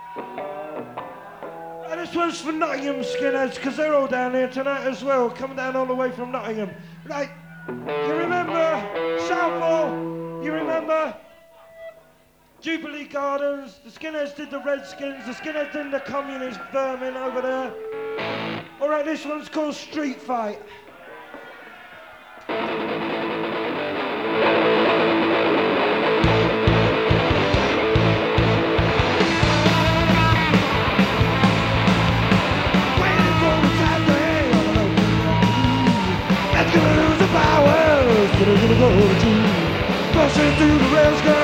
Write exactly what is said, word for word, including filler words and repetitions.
And this one's for Nottingham skinheads, because they're all down here tonight as well, coming down all the way from Nottingham. Right, you remember Southall? You remember Jubilee Gardens? The skinheads did the Redskins, the skinheads did the communist vermin over there. All right, this one's called Street Fight. Gonna lose the power, gonna, gonna go to Pushing through the rails,